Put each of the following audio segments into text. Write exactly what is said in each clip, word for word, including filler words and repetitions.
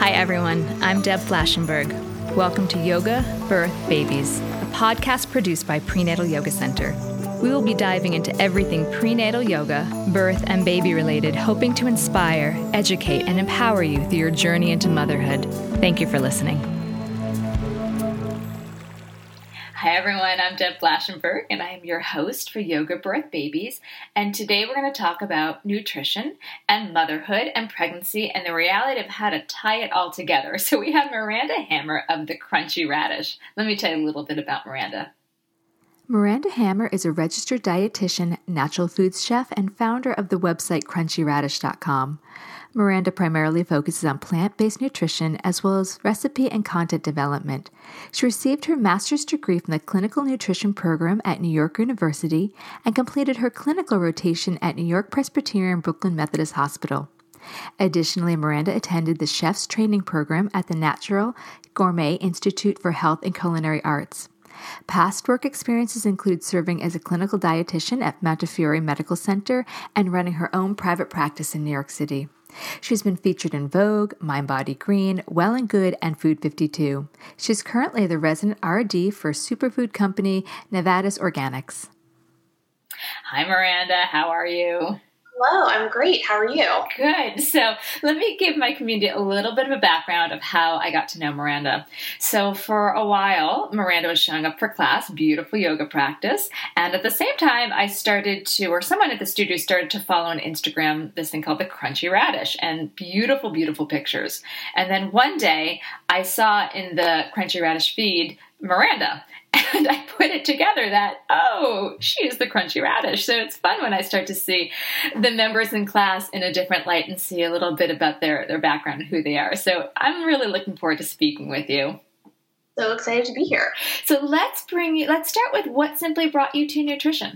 Hi everyone, I'm Deb Flashenberg. Welcome to Yoga, Birth, Babies, a podcast produced by Prenatal Yoga Center. We will be diving into everything prenatal yoga, birth, and baby related, hoping to inspire, educate, and empower you through your journey into motherhood. Thank you for listening. Hi everyone, I'm Deb Flashenberg, and I am your host for Yoga, Birth, Babies. And today we're going to talk about nutrition and motherhood and pregnancy and the reality of how to tie it all together. So we have Miranda Hammer of the Crunchy Radish. Let me tell you a little bit about Miranda. Miranda Hammer is a registered dietitian, natural foods chef, and founder of the website crunchy radish dot com. Miranda primarily focuses on plant-based nutrition as well as recipe and content development. She received her master's degree from the Clinical Nutrition Program at New York University and completed her clinical rotation at New York Presbyterian Brooklyn Methodist Hospital. Additionally, Miranda attended the Chef's Training Program at the Natural Gourmet Institute for Health and Culinary Arts. Past work experiences include serving as a clinical dietitian at Montefiore Medical Center and running her own private practice in New York City. She's been featured in Vogue, Mind Body Green, Well and Good, and Food fifty-two. She's currently the resident R D for superfood company Nevada's Organics. Hi, Miranda. How are you? Hello, I'm great. How are you? Good. So let me give my community a little bit of a background of how I got to know Miranda. So for a while, Miranda was showing up for class, beautiful yoga practice. And at the same time, I started to, or someone at the studio started to follow on Instagram this thing called the Crunchy Radish, and beautiful, beautiful pictures. And then one day I saw in the Crunchy Radish feed, Miranda. And I put it together that, oh, she is the Crunchy Radish. So it's fun when I start to see the members in class in a different light and see a little bit about their, their background and who they are. So I'm really looking forward to speaking with you. So excited to be here. So let's bring you, let's start with what simply brought you to nutrition.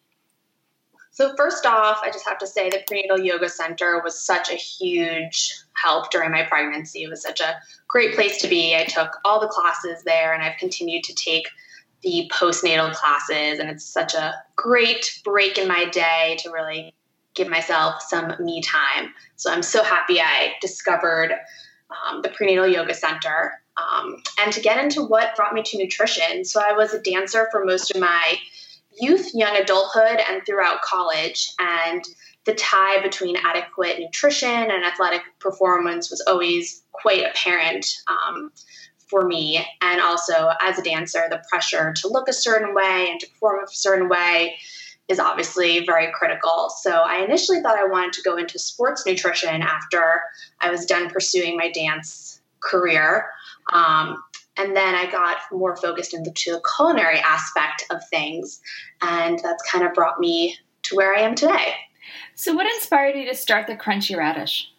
So first off, I just have to say the Prenatal Yoga Center was such a huge help during my pregnancy. It was such a great place to be. I took all the classes there, and I've continued to take the postnatal classes, and it's such a great break in my day to really give myself some me time. So I'm so happy I discovered um, the Prenatal Yoga Center um, and to get into what brought me to nutrition. So I was a dancer for most of my youth, young adulthood, and throughout college, and the tie between adequate nutrition and athletic performance was always quite apparent um, for me. And also, as a dancer, the pressure to look a certain way and to perform a certain way is obviously very critical. So I initially thought I wanted to go into sports nutrition after I was done pursuing my dance career. Um, And then I got more focused into the culinary aspect of things. And that's kind of brought me to where I am today. So what inspired you to start the Crunchy Radish?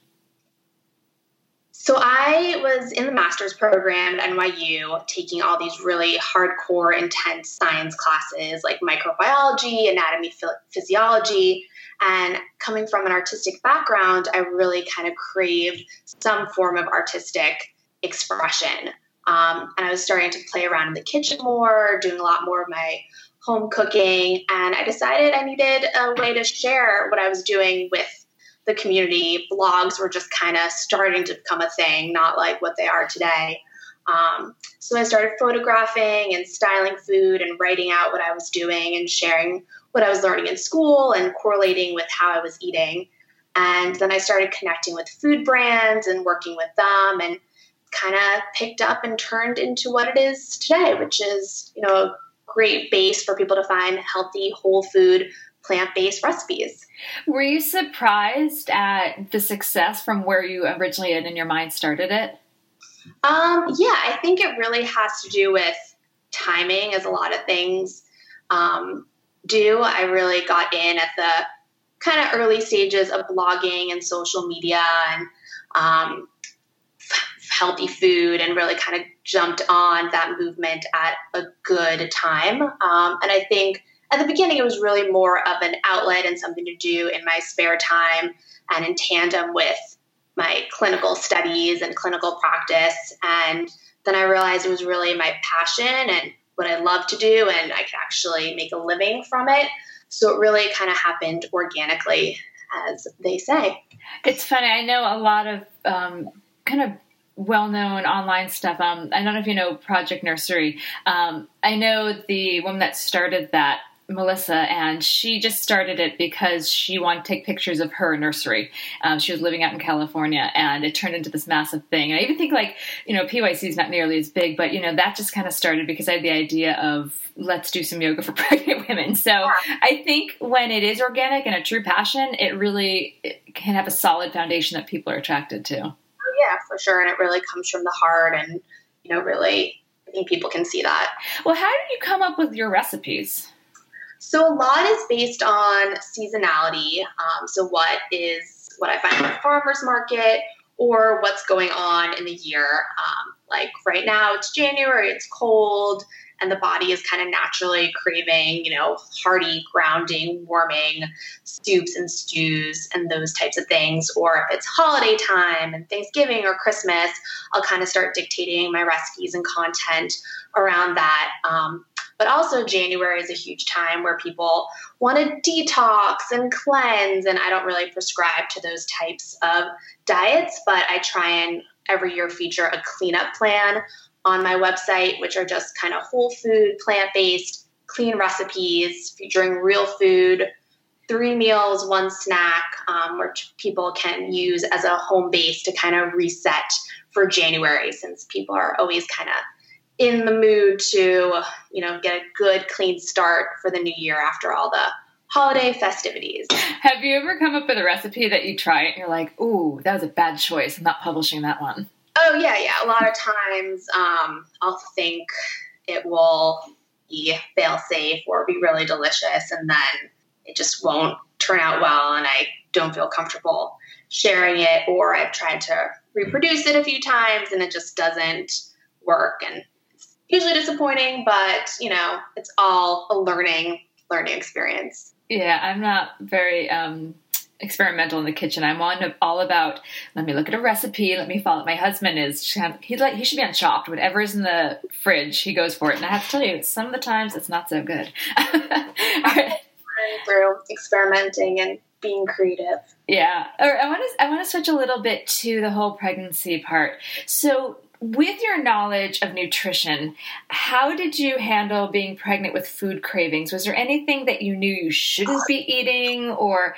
So I was in the master's program at N Y U taking all these really hardcore, intense science classes like microbiology, anatomy, physiology. And coming from an artistic background, I really kind of craved some form of artistic expression. Um, and I was starting to play around in the kitchen more, doing a lot more of my home cooking. And I decided I needed a way to share what I was doing with the community. Blogs were just kind of starting to become a thing, not like what they are today. Um, so I started photographing and styling food and writing out what I was doing and sharing what I was learning in school and correlating with how I was eating. And then I started connecting with food brands and working with them, and kind of picked up and turned into what it is today, which is, you know, a great base for people to find healthy, whole food, plant-based recipes. Were you surprised at the success from where you originally in your mind started it? Um, yeah, I think it really has to do with timing, as a lot of things um, do. I really got in at the kind of early stages of blogging and social media and um, healthy food, and really kind of jumped on that movement at a good time. Um, and I think at the beginning, it was really more of an outlet and something to do in my spare time and in tandem with my clinical studies and clinical practice. And then I realized it was really my passion and what I love to do, and I could actually make a living from it. So it really kind of happened organically, as they say. It's funny. I know a lot of um, kind of well-known online stuff. Um, I don't know if you know Project Nursery. Um, I know the woman that started that, Melissa, and she just started it because she wanted to take pictures of her nursery. Um, she was living out in California, and it turned into this massive thing. And I even think, like, you know, P Y C is not nearly as big, but, you know, that just kind of started because I had the idea of let's do some yoga for pregnant women. So I think when it is organic and a true passion, it really it can have a solid foundation that people are attracted to. Oh, yeah, for sure. And it really comes from the heart, and, you know, really, I think people can see that. Well, how did you come up with your recipes? So a lot is based on seasonality. Um, so what is what I find at the farmer's market, or what's going on in the year. Um, like right now it's January, it's cold, and the body is kind of naturally craving, you know, hearty, grounding, warming soups and stews and those types of things. Or if it's holiday time and Thanksgiving or Christmas, I'll kind of start dictating my recipes and content around that. Um, But also January is a huge time where people want to detox and cleanse, and I don't really prescribe to those types of diets, but I try and every year feature a cleanup plan on my website, which are just kind of whole food, plant-based, clean recipes featuring real food, three meals, one snack, um, where people can use as a home base to kind of reset for January, since people are always kind of in the mood to, you know, get a good, clean start for the new year after all the holiday festivities. Have you ever come up with a recipe that you try it and you're like, ooh, that was a bad choice, I'm not publishing that one? Oh, yeah, yeah. A lot of times um, I'll think it will be fail-safe or be really delicious, and then it just won't turn out well, and I don't feel comfortable sharing it, or I've tried to reproduce it a few times and it just doesn't work, and usually disappointing, but, you know, it's all a learning, learning experience. Yeah, I'm not very um, experimental in the kitchen. I'm on all about, let me look at a recipe, let me follow. My husband is, he's like, he should be on Chopped. Whatever is in the fridge, he goes for it. And I have to tell you, some of the times it's not so good. Through experimenting and being creative. Yeah. Or I want to, I want to switch a little bit to the whole pregnancy part. So, with your knowledge of nutrition, how did you handle being pregnant with food cravings? Was there anything that you knew you shouldn't be eating, or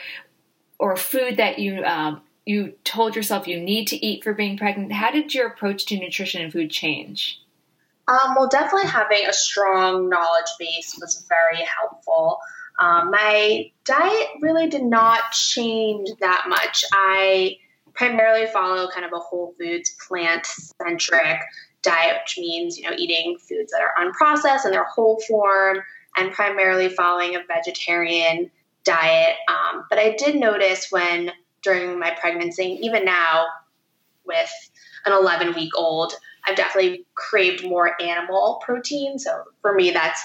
or food that you um, you told yourself you need to eat for being pregnant? How did your approach to nutrition and food change? Um, well, definitely having a strong knowledge base was very helpful. Um, my diet really did not change that much. I primarily follow kind of a whole foods, plant-centric diet, which means, you know, eating foods that are unprocessed and they're whole form, and primarily following a vegetarian diet. Um, but I did notice when, during my pregnancy, even now with an eleven-week-old, I've definitely craved more animal protein. So for me, that's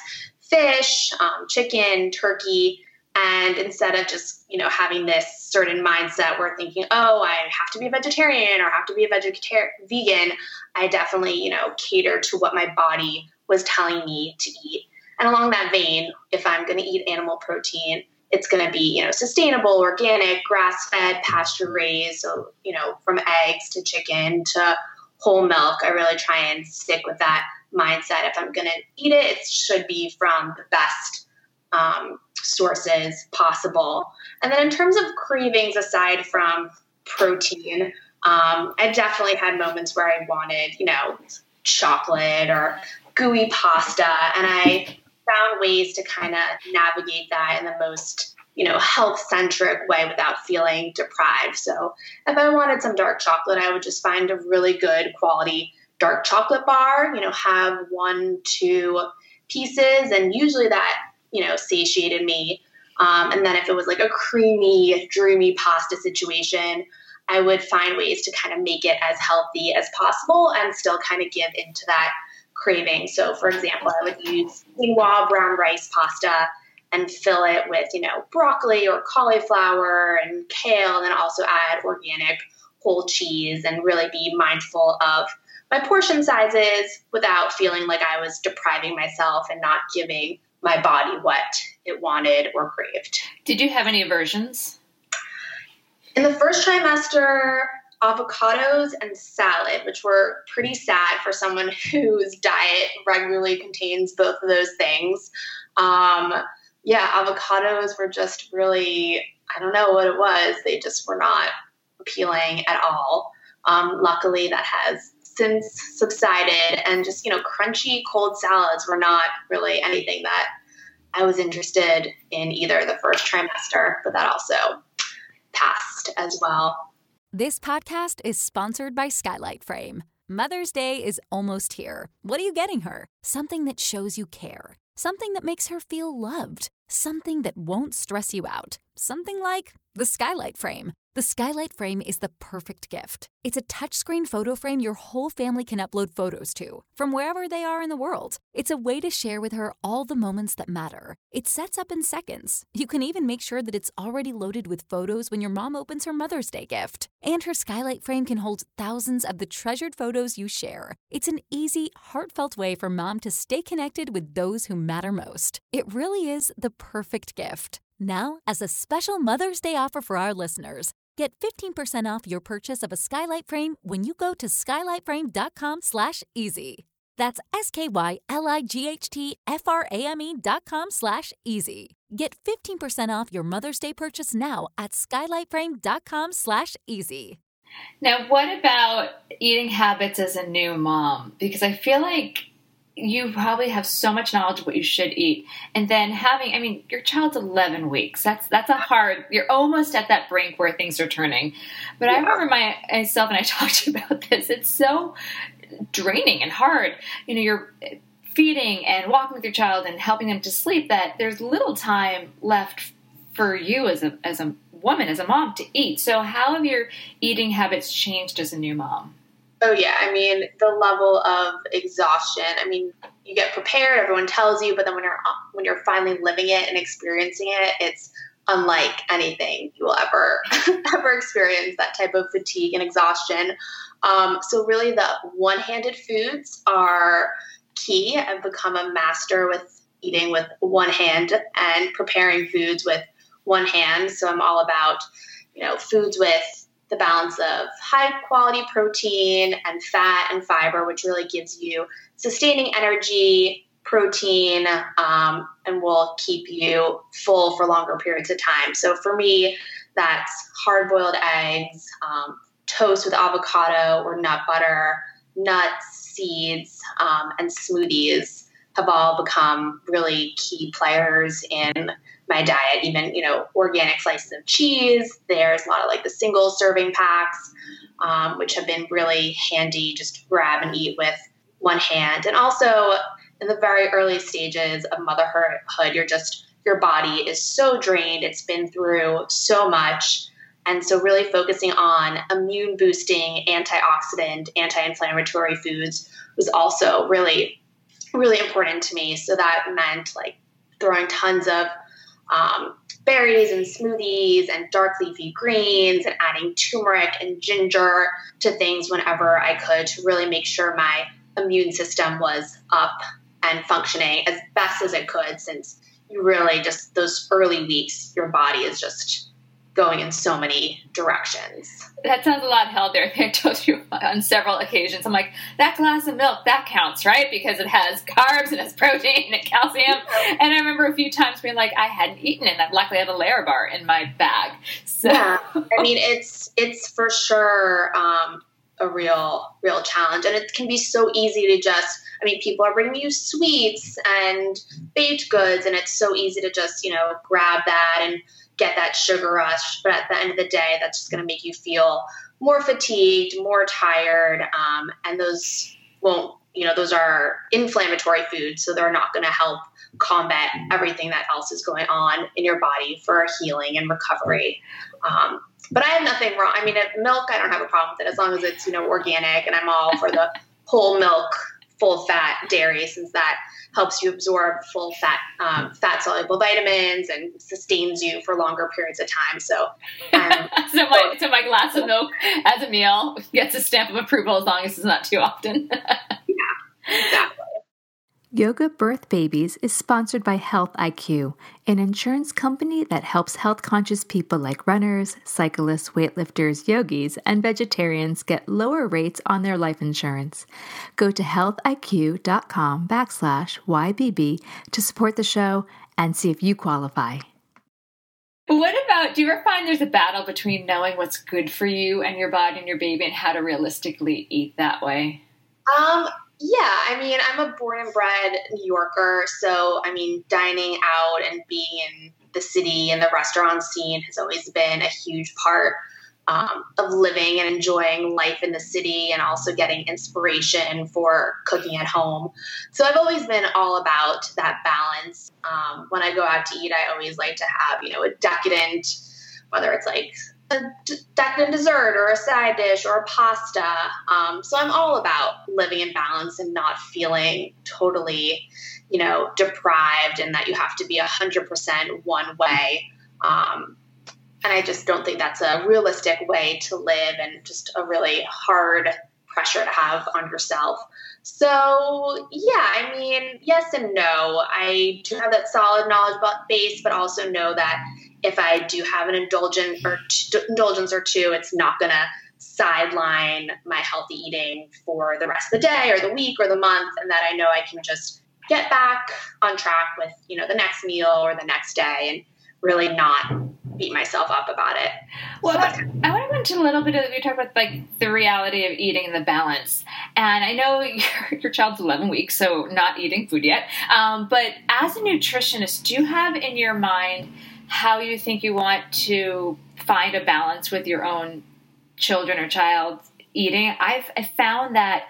fish, um, chicken, turkey. And instead of just, you know, having this certain mindset where thinking, oh, I have to be a vegetarian or have to be a vegetarian, vegan, I definitely, you know, cater to what my body was telling me to eat. And along that vein, if I'm going to eat animal protein, it's going to be, you know, sustainable, organic, grass-fed, pasture-raised. So, you know, from eggs to chicken to whole milk, I really try and stick with that mindset. If I'm going to eat it, it should be from the best um, sources possible. And then in terms of cravings, aside from protein, um, I definitely had moments where I wanted, you know, chocolate or gooey pasta. And I found ways to kind of navigate that in the most, you know, health-centric way without feeling deprived. So if I wanted some dark chocolate, I would just find a really good quality dark chocolate bar, you know, have one, two pieces, and usually that, you know, satiated me. Um, and then if it was like a creamy, dreamy pasta situation, I would find ways to kind of make it as healthy as possible and still kind of give into that craving. So for example, I would use quinoa brown rice pasta and fill it with, you know, broccoli or cauliflower and kale, and then also add organic whole cheese and really be mindful of my portion sizes without feeling like I was depriving myself and not giving my body what it wanted or craved. Did you have any aversions? In the first trimester, avocados and salad, which were pretty sad for someone whose diet regularly contains both of those things. Um, yeah, avocados were just really, I don't know what it was. They just were not appealing at all. Um, luckily, that has since subsided, and just, you know, crunchy cold salads were not really anything that I was interested in either the first trimester, but that also passed as well. This podcast is sponsored by Skylight Frame. Mother's Day is almost here. What are you getting her? Something that shows you care. Something that makes her feel loved. Something that won't stress you out. Something like the Skylight Frame. The Skylight Frame is the perfect gift. It's a touchscreen photo frame your whole family can upload photos to, from wherever they are in the world. It's a way to share with her all the moments that matter. It sets up in seconds. You can even make sure that it's already loaded with photos when your mom opens her Mother's Day gift. And her Skylight Frame can hold thousands of the treasured photos you share. It's an easy, heartfelt way for mom to stay connected with those who matter most. It really is the perfect gift. Now, as a special Mother's Day offer for our listeners, get fifteen percent off your purchase of a Skylight Frame when you go to skylightframe.com slash easy. That's S-K-Y-L-I-G-H-T-F-R-A-M-E dot com slash easy. Get fifteen percent off your Mother's Day purchase now at skylightframe.com slash easy. Now, what about eating habits as a new mom? Because I feel like you probably have so much knowledge of what you should eat. And then having, I mean, your child's eleven weeks. That's that's a hard, you're almost at that brink where things are turning. But yeah. I remember my, myself, and I talked to you about this, it's so draining and hard. You know, you're feeding and walking with your child and helping them to sleep, that there's little time left for you as a as a woman, as a mom, to eat. So how have your eating habits changed as a new mom? Oh, yeah. I mean, the level of exhaustion, I mean, you get prepared, everyone tells you, but then when you're when you're finally living it and experiencing it, it's unlike anything you will ever, ever experience, that type of fatigue and exhaustion. Um, so really the one-handed foods are key. I've become a master with eating with one hand and preparing foods with one hand. So I'm all about, you know, foods with the balance of high quality protein and fat and fiber, which really gives you sustaining energy, protein, um, and will keep you full for longer periods of time. So for me, that's hard-boiled eggs, um, toast with avocado or nut butter, nuts, seeds, um, and smoothies have all become really key players in my diet. Even, you know, organic slices of cheese. There's a lot of like the single serving packs, um, which have been really handy, just grab and eat with one hand. And also in the very early stages of motherhood, you're just, your body is so drained. It's been through so much. And so really focusing on immune boosting, antioxidant, anti-inflammatory foods was also really, really important to me. So that meant like throwing tons of Um, berries and smoothies and dark leafy greens and adding turmeric and ginger to things whenever I could to really make sure my immune system was up and functioning as best as it could, since you really just, those early weeks, your body is just going in so many directions. That sounds a lot healthier. I think I told you on several occasions. I'm like, that glass of milk, that counts, right? Because it has carbs and it has protein and calcium. And I remember a few times being like, I hadn't eaten it. And luckily I had a Layer bar in my bag. So yeah, I mean, it's it's for sure um, a real, real challenge. And it can be so easy to just, I mean, people are bringing you sweets and baked goods, and it's so easy to just, you know, grab that and get that sugar rush. But at the end of the day, that's just going to make you feel more fatigued, more tired. Um, and those won't, you know, those are inflammatory foods. So they're not going to help combat everything that else is going on in your body for healing and recovery. Um, but I have nothing wrong. I mean, milk, I don't have a problem with it as long as it's, you know, organic, and I'm all for the whole milk, full fat dairy, since that helps you absorb full fat, um, fat soluble vitamins and sustains you for longer periods of time. So, um, so my so my glass of milk as a meal gets a stamp of approval as long as it's not too often. Yeah, exactly. Yoga Birth Babies is sponsored by Health I Q, an insurance company that helps health-conscious people like runners, cyclists, weightlifters, yogis, and vegetarians get lower rates on their life insurance. Go to healthiq.com backslash YBB to support the show and see if you qualify. What about, do you ever find there's a battle between knowing what's good for you and your body and your baby and how to realistically eat that way? Um, Yeah, I mean, I'm a born and bred New Yorker, so, I mean, dining out and being in the city and the restaurant scene has always been a huge part um, of living and enjoying life in the city and also getting inspiration for cooking at home. So I've always been all about that balance. Um, when I go out to eat, I always like to have, you know, a decadent, whether it's like a decadent dessert or a side dish or a pasta. Um, so I'm all about living in balance and not feeling totally, you know, deprived and that you have to be a hundred percent one way. Um, and I just don't think that's a realistic way to live and just a really hard pressure to have on yourself. So yeah, I mean, yes and no. I do have that solid knowledge base, but also know that if I do have an indulgent or t- indulgence or two, it's not going to sideline my healthy eating for the rest of the day or the week or the month, and that I know I can just get back on track with, you know, the next meal or the next day and really not beat myself up about it. Well, so, I want to go into a little bit of, you talk about like the reality of eating and the balance. And I know your, your child's eleven weeks, so not eating food yet. Um, but as a nutritionist, do you have in your mind how you think you want to find a balance with your own children or child eating? I've I found that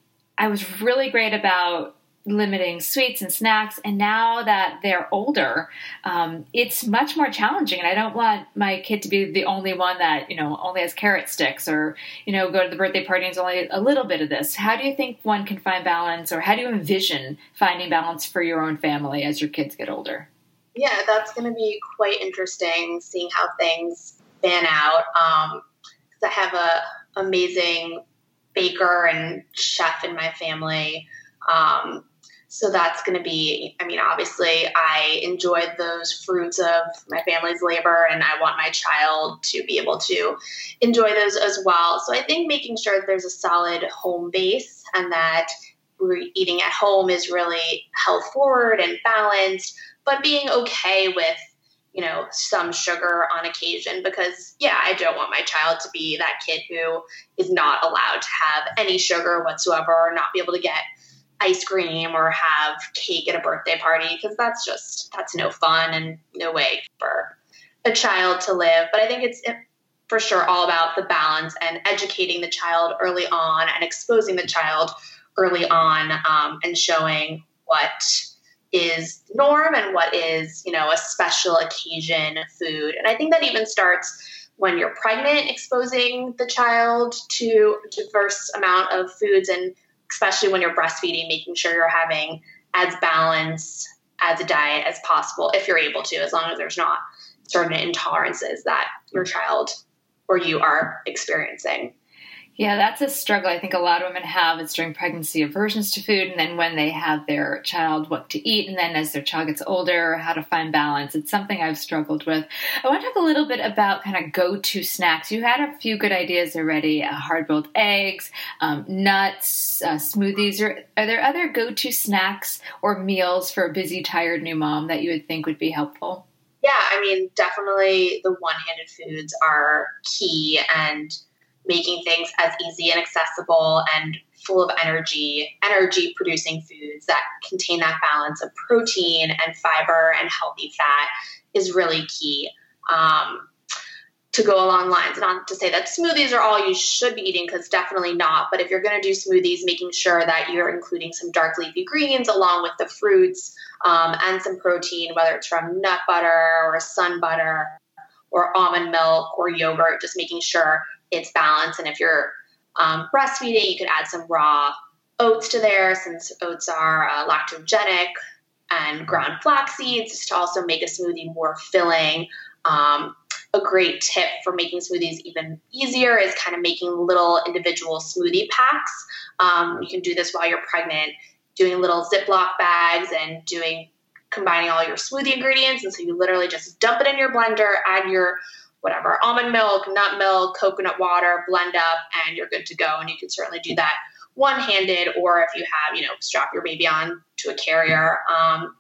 I was really great about limiting sweets and snacks, and now that they're older, um, it's much more challenging. And I don't want my kid to be the only one that, you know, only has carrot sticks or, you know, go to the birthday party and it's only a little bit of this. How do you think one can find balance, or how do you envision finding balance for your own family as your kids get older? Yeah, that's going to be quite interesting, seeing how things pan out. Um, 'cause I have a amazing baker and chef in my family. Um, so that's going to be, I mean, obviously I enjoyed those fruits of my family's labor, and I want my child to be able to enjoy those as well. So I think making sure that there's a solid home base and that we're eating at home is really health forward and balanced, but being okay with, you know, some sugar on occasion, because yeah, I don't want my child to be that kid who is not allowed to have any sugar whatsoever, or not be able to get ice cream or have cake at a birthday party, because that's just, that's no fun and no way for a child to live. But I think it's for sure all about the balance and educating the child early on and exposing the child early on, um, and showing what is norm and what is, you know, a special occasion food. And I think that even starts when you're pregnant, exposing the child to a diverse amount of foods, and especially when you're breastfeeding, making sure you're having as balanced as a diet as possible, if you're able to, as long as there's not certain intolerances that your child or you are experiencing. Yeah, that's a struggle I think a lot of women have. It's during pregnancy, aversions to food, and then when they have their child, what to eat, and then as their child gets older, how to find balance. It's something I've struggled with. I want to talk a little bit about kind of go-to snacks. You had a few good ideas already, uh, hard-boiled eggs, um, nuts, uh, smoothies. Are, are there other go-to snacks or meals for a busy, tired new mom that you would think would be helpful? Yeah, I mean, definitely the one-handed foods are key, and making things as easy and accessible and full of energy, energy producing foods that contain that balance of protein and fiber and healthy fat is really key. Um, to go along lines, not to say that smoothies are all you should be eating, because definitely not. But if you're going to do smoothies, making sure that you're including some dark leafy greens along with the fruits, um, and some protein, whether it's from nut butter or sun butter or almond milk or yogurt, just making sure it's balanced. And if you're um, breastfeeding, you could add some raw oats to there, since oats are uh, lactogenic, and ground flax seeds, just to also make a smoothie more filling. Um, a great tip for making smoothies even easier is kind of making little individual smoothie packs. Um, you can do this while you're pregnant. doing little Ziploc bags and doing combining all your smoothie ingredients. And so you literally just dump it in your blender, add your whatever, almond milk, nut milk, coconut water, blend up, and you're good to go. And you can certainly do that one-handed, or if you have, you know, strap your baby on to a carrier. Um,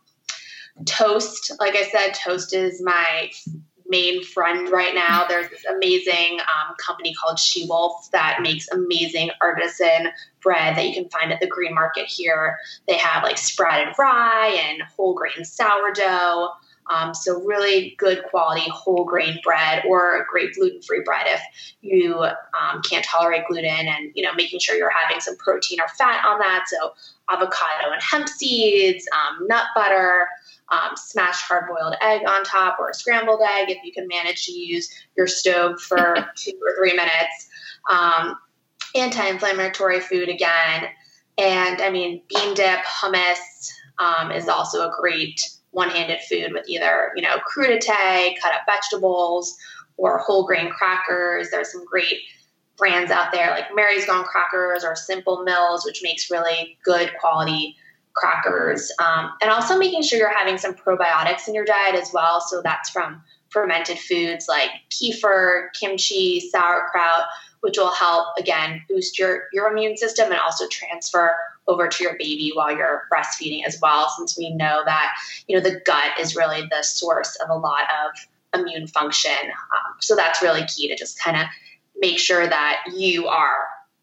toast, like I said, toast is my main friend right now. There's this amazing um, company called She Wolf that makes amazing artisan bread that you can find at the Green Market here. They have like sprouted rye and whole grain sourdough. Um, so really good quality whole grain bread, or a great gluten-free bread if you um, can't tolerate gluten, and, you know, making sure you're having some protein or fat on that. So avocado and hemp seeds, um, nut butter, um, smashed hard-boiled egg on top, or a scrambled egg if you can manage to use your stove for two or three minutes. Um, anti-inflammatory food again. And I mean, bean dip, hummus um, is also a great one-handed food with either, you know, crudité, cut up vegetables, or whole grain crackers. There's some great brands out there like Mary's Gone Crackers or Simple Mills, which makes really good quality crackers. Um, and also making sure you're having some probiotics in your diet as well. So that's from fermented foods like kefir, kimchi, sauerkraut, which will help, again, boost your, your immune system and also transfer over to your baby while you're breastfeeding as well, since we know that, you know, the gut is really the source of a lot of immune function. Um, so that's really key to just kind of make sure that you are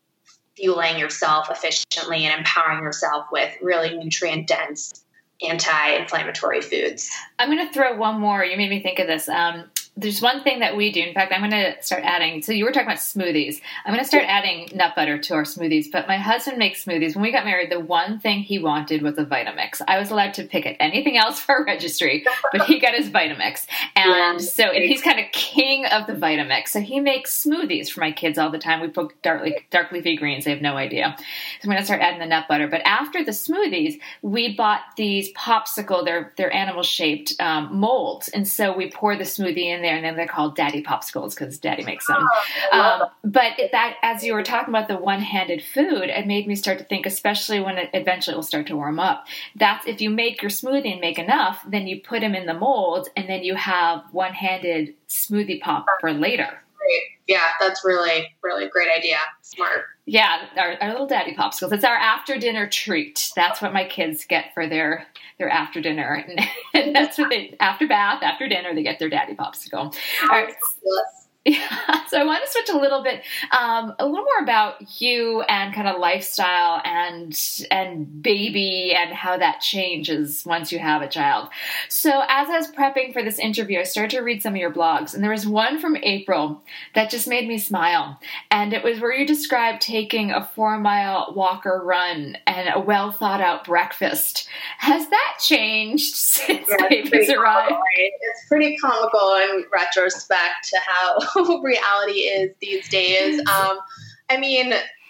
fueling yourself efficiently and empowering yourself with really nutrient-dense anti-inflammatory foods. I'm going to throw one more. You made me think of this. Um, there's one thing that we do. In fact, I'm going to start adding. So you were talking about smoothies. I'm going to start adding nut butter to our smoothies. But my husband makes smoothies. When we got married, the one thing he wanted was a Vitamix. I was allowed to pick at anything else for a registry, but he got his Vitamix. And so, and he's kind of king of the Vitamix. So he makes smoothies for my kids all the time. We put dark, dark leafy greens. They have no idea. So I'm going to start adding the nut butter. But after the smoothies, we bought these popsicle. They're they're animal shaped um, molds, and so we pour the smoothie in there, and then they're called Daddy Popsicles because Daddy makes them. Um, but that, as you were talking about the one-handed food, it made me start to think, especially when it eventually will start to warm up. That's if you make your smoothie and make enough, then you put them in the molds, and then you have one-handed smoothie pop for later. Great. Yeah, that's really, really a great idea. Smart. Yeah, our, our little Daddy Popsicles. It's our after dinner treat. That's what my kids get for their their after dinner. And, and that's what they, after bath, after dinner, they get their Daddy Popsicle. All right. Yeah. So I want to switch a little bit, um, a little more about you and kind of lifestyle and and baby and how that changes once you have a child. So as I was prepping for this interview, I started to read some of your blogs, and there was one from April that just made me smile. And it was where you described taking a four mile walk or run and a well thought out breakfast. Has that changed since yeah, babies arrived? Comical, right? It's pretty comical in retrospect to how reality is these days. Um, I mean,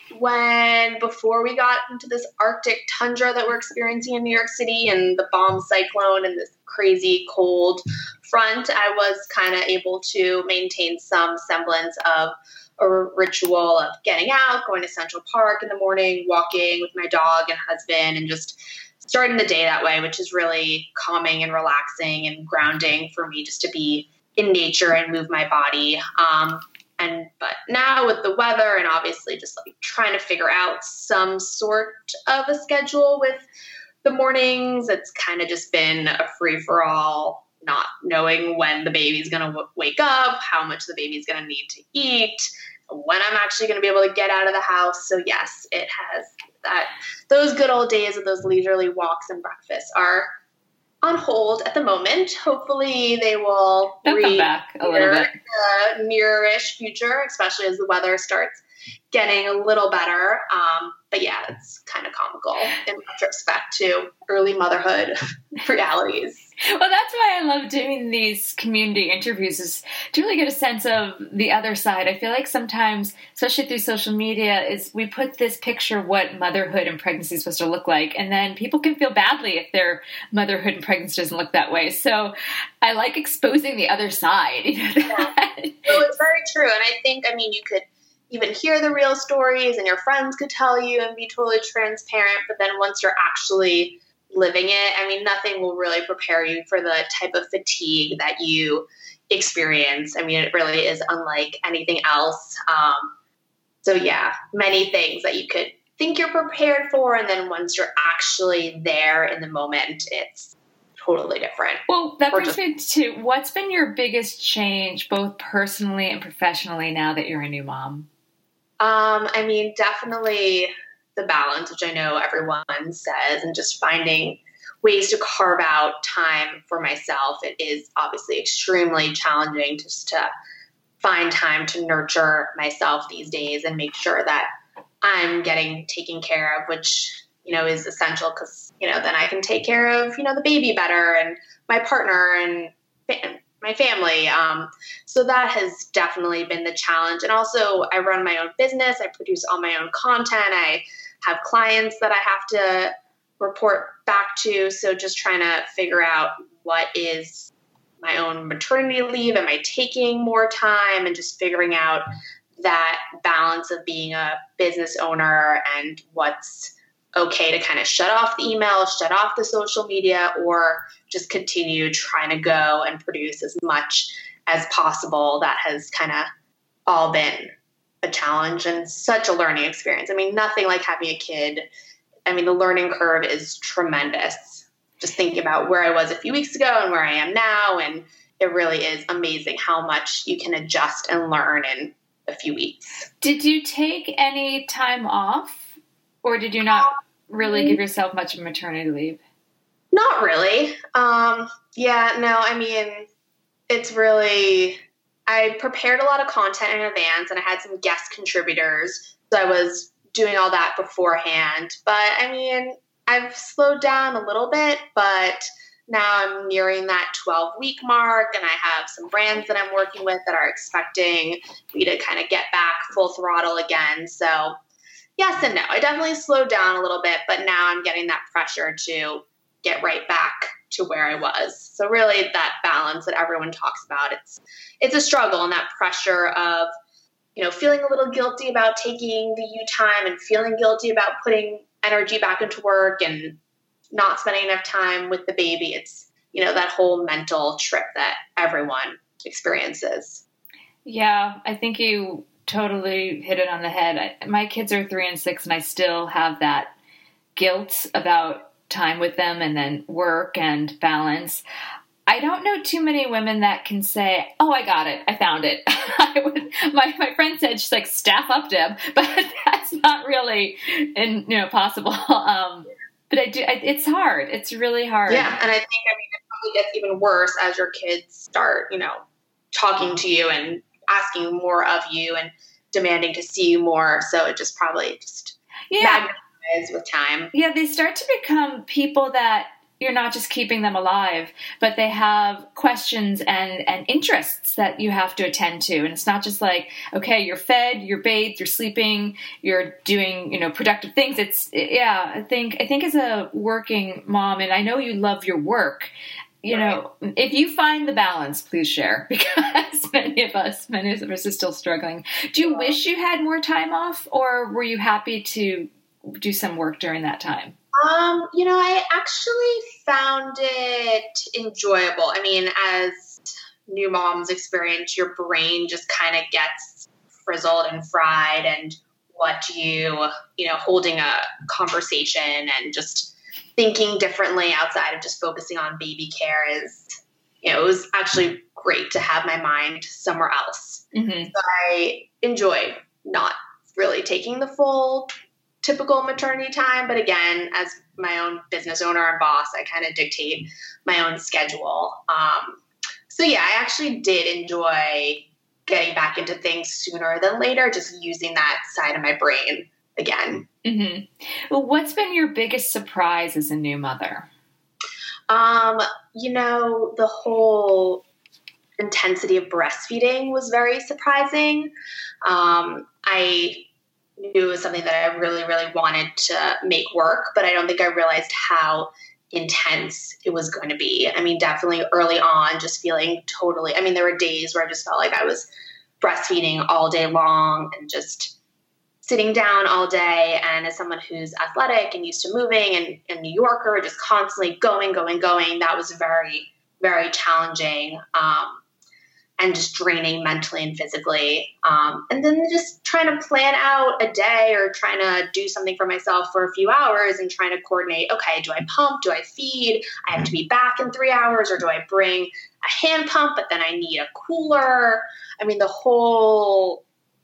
when before we got into this Arctic tundra that we're experiencing in New York City and the bomb cyclone and this crazy cold front, I was kind of able to maintain some semblance of a ritual of getting out, going to Central Park in the morning, walking with my dog and husband, and just starting the day that way, which is really calming and relaxing and grounding for me, just to be in nature and move my body. Um, and, but now with the weather and obviously just like trying to figure out some sort of a schedule with the mornings, it's kind of just been a free for all, not knowing when the baby's going to w- wake up, how much the baby's going to need to eat, when I'm actually going to be able to get out of the house. So yes, it has that, those good old days of those leisurely walks and breakfasts are on hold at the moment. Hopefully they will They'll come back a little bit. Uh, near-ish future, especially as the weather starts getting a little better. Um, but yeah, it's kind of comical in retrospect to early motherhood realities. Well, that's why I love doing these community interviews, is to really get a sense of the other side. I feel like sometimes, especially through social media, is we put this picture of what motherhood and pregnancy is supposed to look like, and then people can feel badly if their motherhood and pregnancy doesn't look that way. So I like exposing the other side. You know, yeah. Well, it's very true. And I think, I mean, you could even hear the real stories and your friends could tell you and be totally transparent. But then once you're actually living it, I mean, nothing will really prepare you for the type of fatigue that you experience. I mean, it really is unlike anything else. Um, so yeah, many things that you could think you're prepared for. And then once you're actually there in the moment, it's totally different. Well, that Or brings just- me to what's been your biggest change, both personally and professionally, now that you're a new mom? Um, I mean, definitely the balance, which I know everyone says, and just finding ways to carve out time for myself. It is obviously extremely challenging just to find time to nurture myself these days and make sure that I'm getting taken care of, which, you know, is essential because, you know, then I can take care of, you know, the baby better and my partner and fa- my family. Um, so that has definitely been the challenge. And also I run my own business. I produce all my own content. I have clients that I have to report back to. So just trying to figure out what is my own maternity leave. Am I taking more time? And just figuring out that balance of being a business owner and what's okay to kind of shut off the email, shut off the social media, or just continue trying to go and produce as much as possible. That has kind of all been a challenge and such a learning experience. I mean, nothing like having a kid. I mean, the learning curve is tremendous. Just thinking about where I was a few weeks ago and where I am now. And it really is amazing how much you can adjust and learn in a few weeks. Did you take any time off, or did you not really give yourself much of maternity leave? Not really. Um, yeah, no, I mean, it's really, I prepared a lot of content in advance and I had some guest contributors. So I was doing all that beforehand. But I mean, I've slowed down a little bit, but now I'm nearing that twelve week mark and I have some brands that I'm working with that are expecting me to kind of get back full throttle again. So yes and no. I definitely slowed down a little bit, but now I'm getting that pressure to get right back to where I was. So really that balance that everyone talks about, it's it's a struggle, and that pressure of, you know, feeling a little guilty about taking the you time and feeling guilty about putting energy back into work and not spending enough time with the baby. It's, you know, that whole mental trip that everyone experiences. Yeah, I think you totally hit it on the head. I, my kids are three and six, and I still have that guilt about time with them and then work and balance. I don't know too many women that can say, oh, I got it. I found it. I would, my, my friend said, she's like, staff up, Deb, but that's not really in, you know, possible. Um, but I do, I, it's hard. It's really hard. Yeah. And I think, I mean, it probably gets even worse as your kids start, you know, talking to you and asking more of you and demanding to see you more. So it just probably just yeah. magnifies with time. Yeah. They start to become people that you're not just keeping them alive, but they have questions and, and interests that you have to attend to. And it's not just like, okay, you're fed, you're bathed, you're sleeping, you're doing, you know, productive things. It's, yeah, I think, I think as a working mom, and I know you love your work, you right. know, if you find the balance, please share, because many of us, many of us are still struggling. Do you wish you had more time off, or were you happy to do some work during that time? Um, you know, I actually found it enjoyable. I mean, as new moms experience, your brain just kind of gets frizzled and fried, and what you, you know, holding a conversation and just thinking differently outside of just focusing on baby care is, you know, it was actually great to have my mind somewhere else. Mm-hmm. So I enjoyed not really taking the full typical maternity time. But again, as my own business owner and boss, I kind of dictate my own schedule. Um, so yeah, I actually did enjoy getting back into things sooner than later, just using that side of my brain again. Mm-hmm. Well, what's been your biggest surprise as a new mother? Um, you know, the whole intensity of breastfeeding was very surprising. Um, I knew it was something that I really, really wanted to make work, but I don't think I realized how intense it was going to be. I mean, definitely early on, just feeling totally, I mean, there were days where I just felt like I was breastfeeding all day long and just sitting down all day. And as someone who's athletic and used to moving and a New Yorker, just constantly going, going, going, that was very, very challenging. Um, and just draining mentally and physically. Um, and then just trying to plan out a day or trying to do something for myself for a few hours and trying to coordinate, okay, do I pump? Do I feed? I have to be back in three hours or do I bring a hand pump, but then I need a cooler? I mean, the whole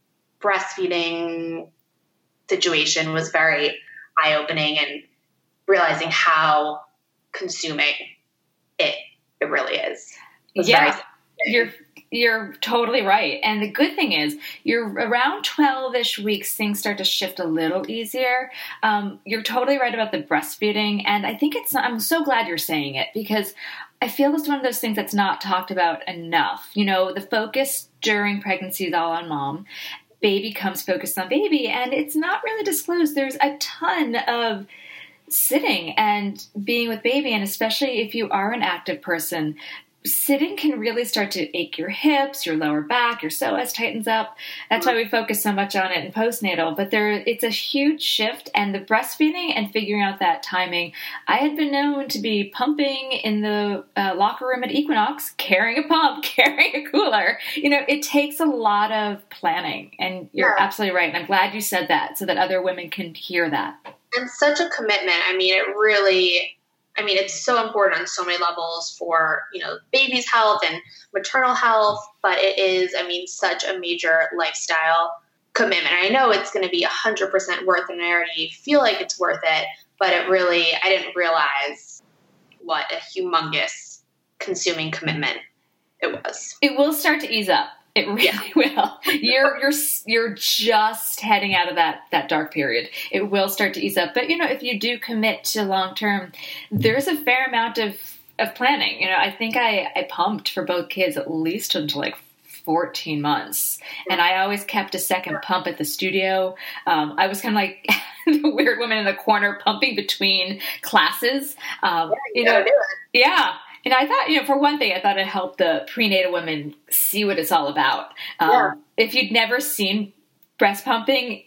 breastfeeding situation was very eye-opening and realizing how consuming it, it really is. It yeah. Very- You're you're totally right. And the good thing is you're around twelve-ish weeks, things start to shift a little easier. Um, you're totally right about the breastfeeding. And I think it's, I'm so glad you're saying it because I feel it's one of those things that's not talked about enough. You know, the focus during pregnancy is all on mom. Baby comes focused on baby. And it's not really disclosed. There's a ton of sitting and being with baby. And especially if you are an active person, sitting can really start to ache your hips, your lower back, your psoas tightens up. That's why we focus so much on it in postnatal. But there, it's a huge shift, and the breastfeeding and figuring out that timing. I had been known to be pumping in the uh, locker room at Equinox, carrying a pump, carrying a cooler. You know, it takes a lot of planning, and you're yeah. absolutely right. And I'm glad you said that so that other women can hear that. And such a commitment. I mean, it really... I mean, it's so important on so many levels for, you know, baby's health and maternal health, but it is, I mean, such a major lifestyle commitment. I know it's going to be one hundred percent worth it, and I already feel like it's worth it, but it really, I didn't realize what a humongous consuming commitment it was. It will start to ease up. It really yeah. will. You're you're you're just heading out of that that dark period. It will start to ease up. But you know, if you do commit to long term, there's a fair amount of, of planning. You know, I think I, I pumped for both kids at least until like fourteen months. And I always kept a second pump at the studio. Um, I was kind of like the weird woman in the corner pumping between classes. Um, yeah, you, you know, do it. yeah. And I thought, you know, for one thing, I thought it helped the prenatal women see what it's all about. Um, yeah. If you'd never seen breast pumping,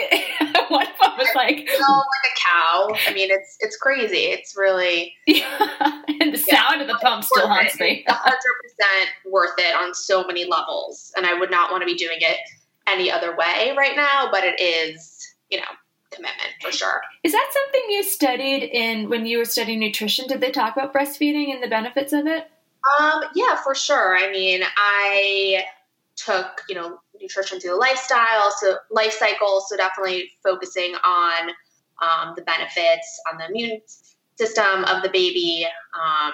it, one of them was like, you know, like a cow. I mean, it's it's crazy. It's really yeah. And the yeah, sound of the pump still haunts it. me. one hundred percent worth it on so many levels, and I would not want to be doing it any other way right now. But it is, you know, commitment for sure. Is that something you studied in when you were studying nutrition? Did they talk about breastfeeding and the benefits of it? Um, yeah, for sure. I mean, I took, you know, nutrition through the lifestyle, so life cycle. So definitely focusing on um, the benefits on the immune system of the baby. Um,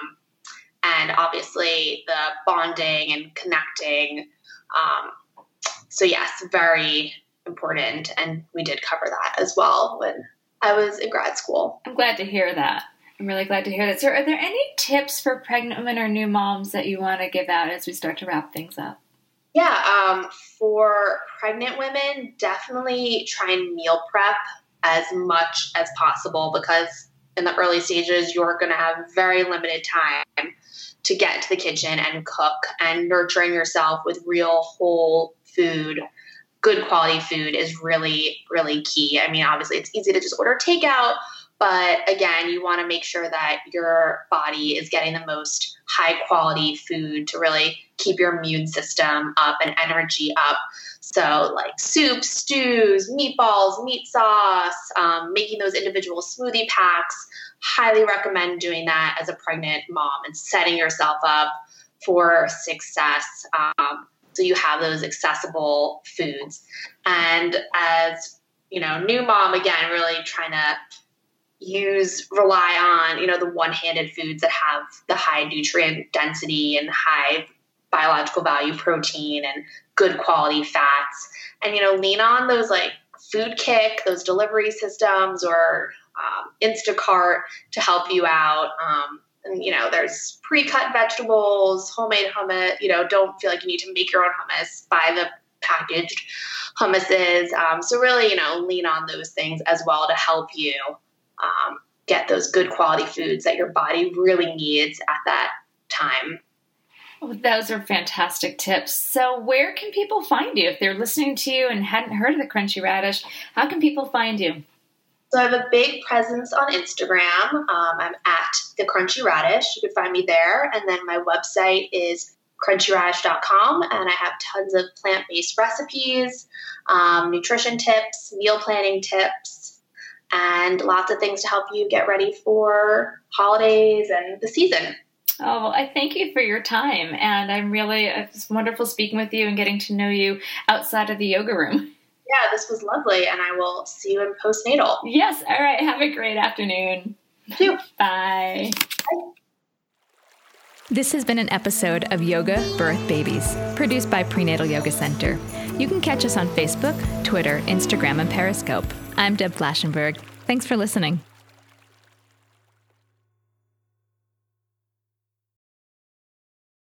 and obviously the bonding and connecting. Um, so yes, very important, and we did cover that as well when I was in grad school. I'm glad to hear that. I'm really glad to hear that. So are there any tips for pregnant women or new moms that you want to give out as we start to wrap things up? Yeah, um, for pregnant women, definitely try and meal prep as much as possible, because in the early stages, you're going to have very limited time to get into the kitchen and cook, and nurturing yourself with real whole food. Good quality food is really, really key. I mean, obviously it's easy to just order takeout, but again, you want to make sure that your body is getting the most high quality food to really keep your immune system up and energy up. So like soups, stews, meatballs, meat sauce, um, making those individual smoothie packs. Highly recommend doing that as a pregnant mom and setting yourself up for success. Um, So you have those accessible foods. And as, you know, new mom, again, really trying to use, rely on, you know, the one-handed foods that have the high nutrient density and high biological value protein and good quality fats. And, you know, lean on those like Food Kick, those delivery systems, or um, Instacart to help you out. Um, And, you know, there's pre-cut vegetables, homemade hummus. You know, don't feel like you need to make your own hummus. Buy the packaged hummuses. Um, so really, you know, lean on those things as well to help you um, get those good quality foods that your body really needs at that time. Well, those are fantastic tips. So where can people find you? If they're listening to you and hadn't heard of the Crunchy Radish, how can people find you? So I have a big presence on Instagram. Um, I'm at The Crunchy Radish. You can find me there. And then my website is crunchy radish dot com, and I have tons of plant-based recipes, um, nutrition tips, meal planning tips, and lots of things to help you get ready for holidays and the season. Oh, well, I thank you for your time. And I'm really, it's wonderful speaking with you and getting to know you outside of the yoga room. Yeah, this was lovely, and I will see you in postnatal. Yes. All right. Have a great afternoon. You too. Bye. Bye. This has been an episode of Yoga Birth Babies, produced by Prenatal Yoga Center. You can catch us on Facebook, Twitter, Instagram, and Periscope. I'm Deb Flashenberg. Thanks for listening.